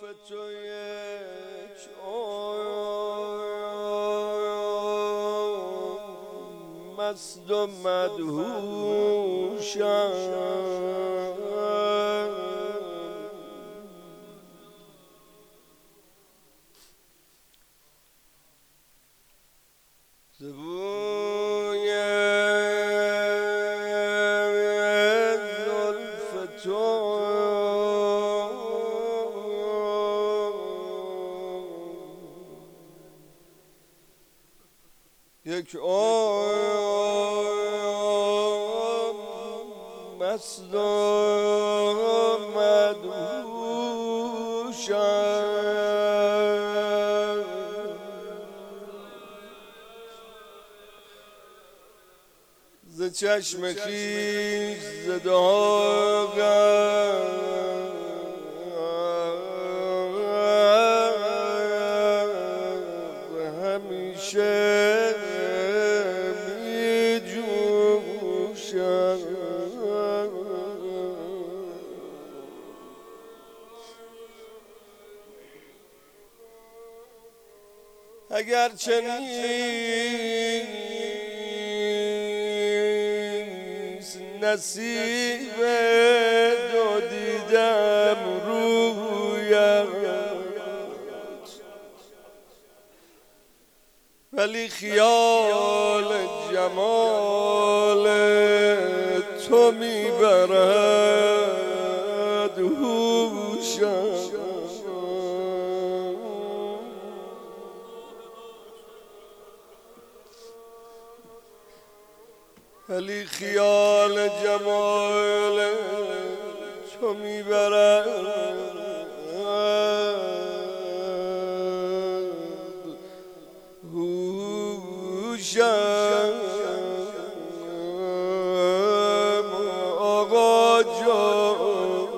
تو یک مست و مدهوشم زبوی زلف تو یک مست و مدهوشم ز چشم خویش ز داغم همیشه می جوشم اگرچه نیست نصیب دو دیدم رویت ولی خیال جمال تو میبرد هوشم ولی خیال جمال تو میبرد هوشم آقا جان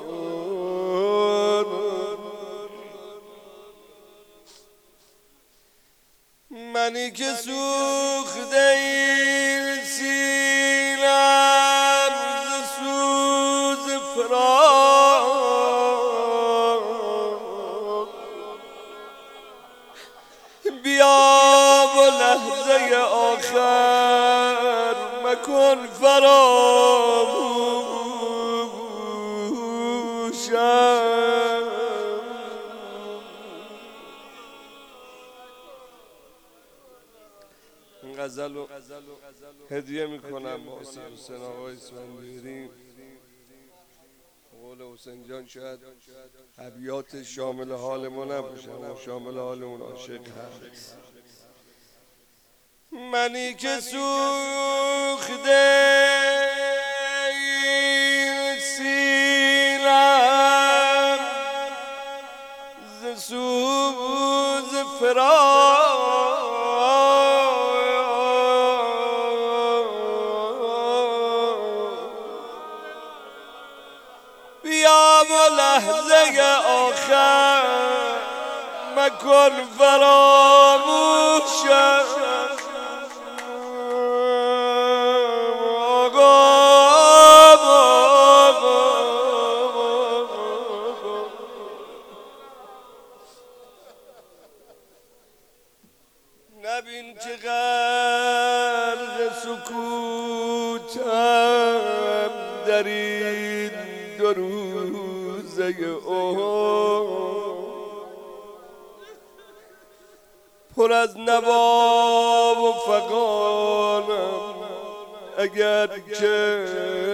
منی که سوخته این سینم ز سوز فراق بیا و لحظه آخر مکن فراموشم این غزل رو هدیه میکنم با حسین آقای اسفندیاری. قول حسین جان شاید ابیات شامل حال ما نباشه اما شامل حال اون عاشق هست. منی که سوخته سینم ز سوز فراق بیا و لحظه آخر مکن فراموشم نبین که غرق سکوتم در این دو روزه پر از نوا و فغانم اگر که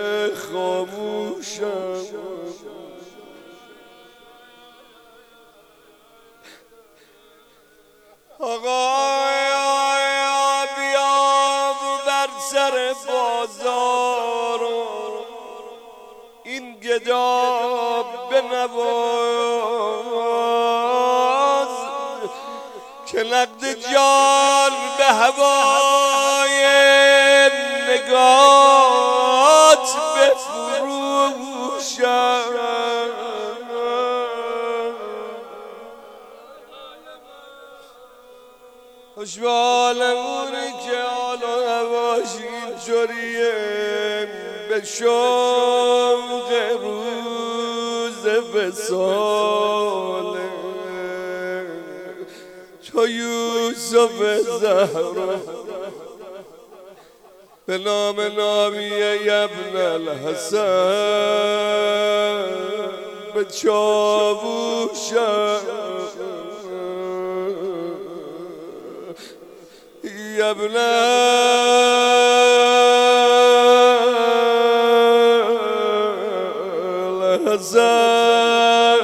خاموشم آقا بیا بر سر بازار این گدا بنواز که نقد جان به هوای نگات بفروشم خوشبالمونه که حال و هواش اینجوریه به شوق روز روز وصال تو یوسف زهرا به نام نامی ابن الحسن به چاووشم ابن الحسن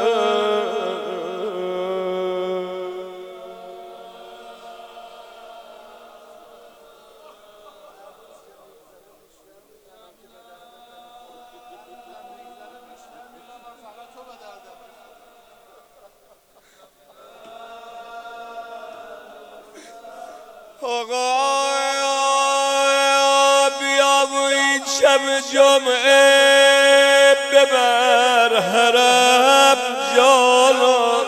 آقا بیا و این شب جمعه ببر حرم جانا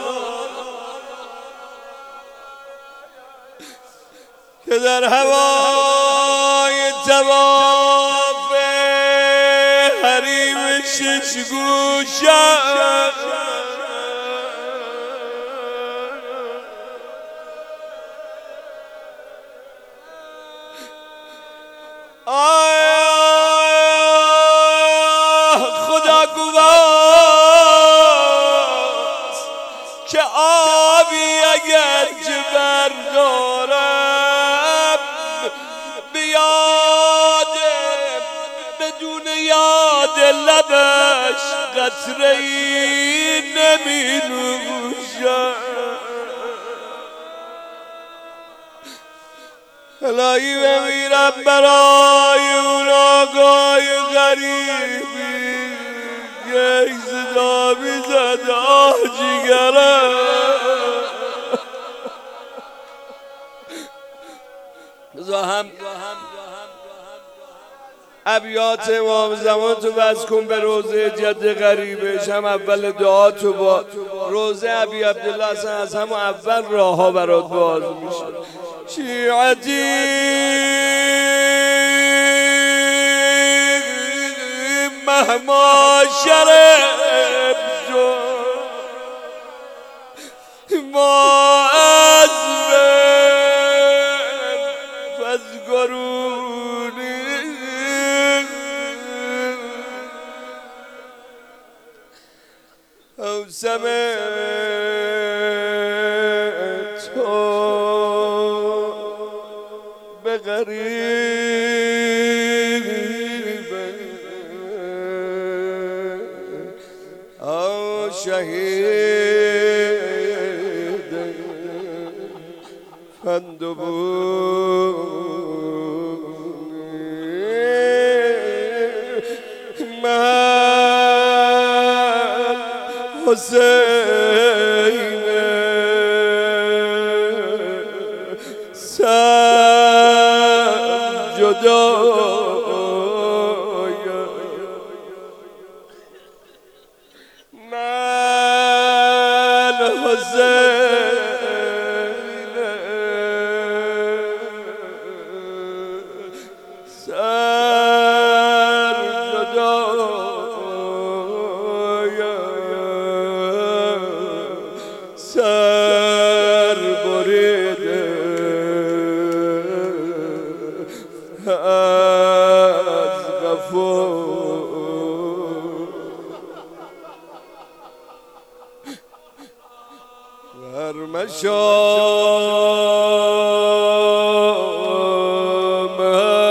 که در هوای طواف حریم شش گوشه خدا گواست که آبی اگر چه بردارم بیاد بدون یاد لبش قطره ای نمی نوشم الهی بمیرم برای اون آقای غریبی که صدا میزد آه جیگرم هم ابیات امام زمان تو بس کن به روزه جد غریبش هم اول دعا تو با روزه ابی عبدالله از همون اول راه ها برات باز میشه شیعتی مهما شرب جو ما از من فذکرونی او سمعت بغریب او شهید فندبونی من حسین سر جدای من حسین سر جدای سر بریده از غفور ورمشام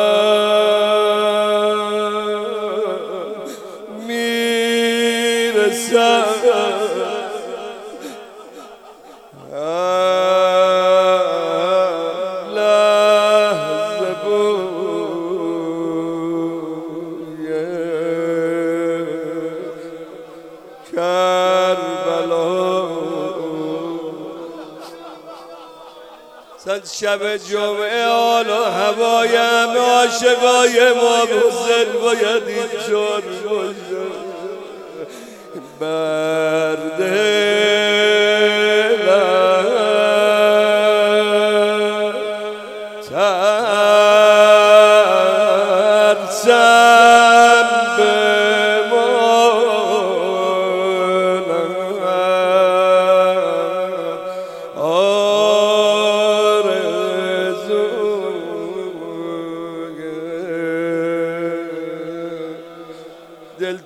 میرسد لحظه بوی کربلا صد شب جمعه حال و هوای همه عاشقای ما حسین باید اینجور باشه بر دلم ترسم بمان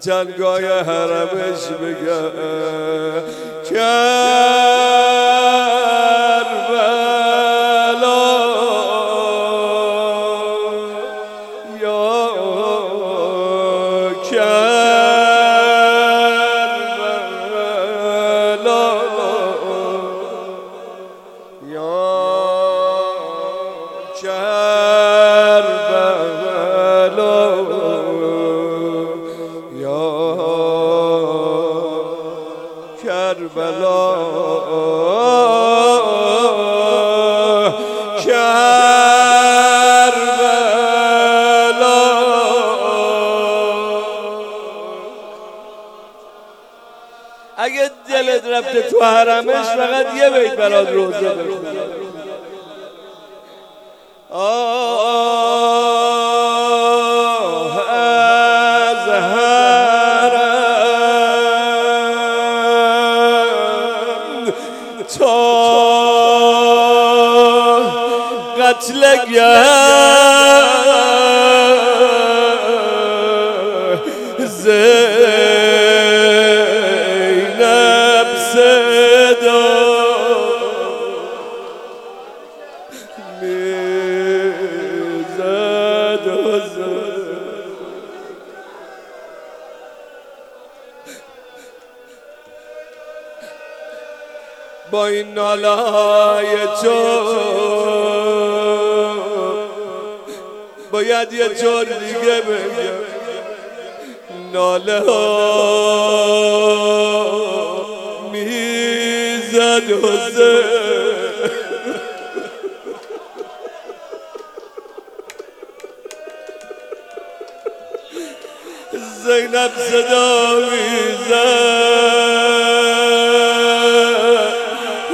تنگای حرمش بگه کربلا یا کربلا یا کربلا یا کربلا کربلا اگه دلت رفته تو حرمش فقط یه بیت برات روزه بخون از حرم تا قتل زینب صدا میزد و زد با این ناله‌های تو باید یه جور دیگه بگم ناله ها میزد و زد زینب صدا میزد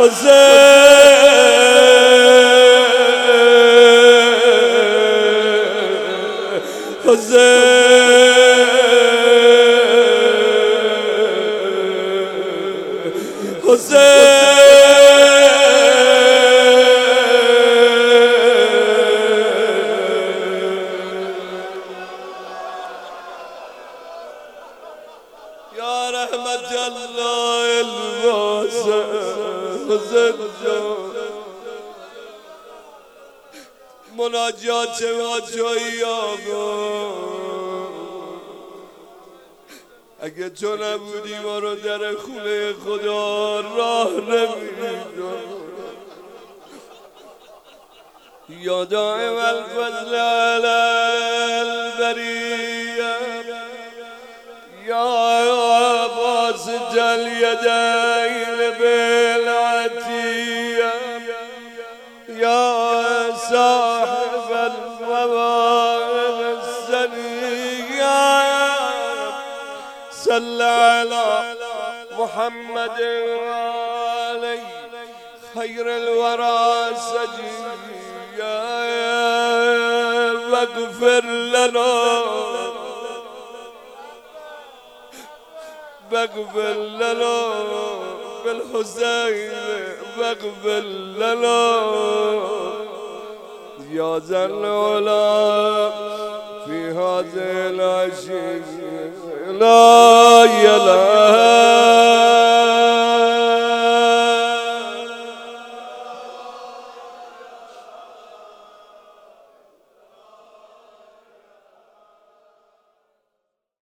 یا رحمت الله الواسع حسین جان مناجات ما تویی آقا اگه تو نبودی ما رو در خونه خدا راه نمیدیم یا دائم الفضل علی البریه یا باسط الیدین بالعطیه یا صاحب المواهب السنیه صل علی محمد وعلی خیر الورى سجیه واغفر لنا واغفر لنا بالحسين واغفر لنا يا ذا العلا في هذه العشية لا إله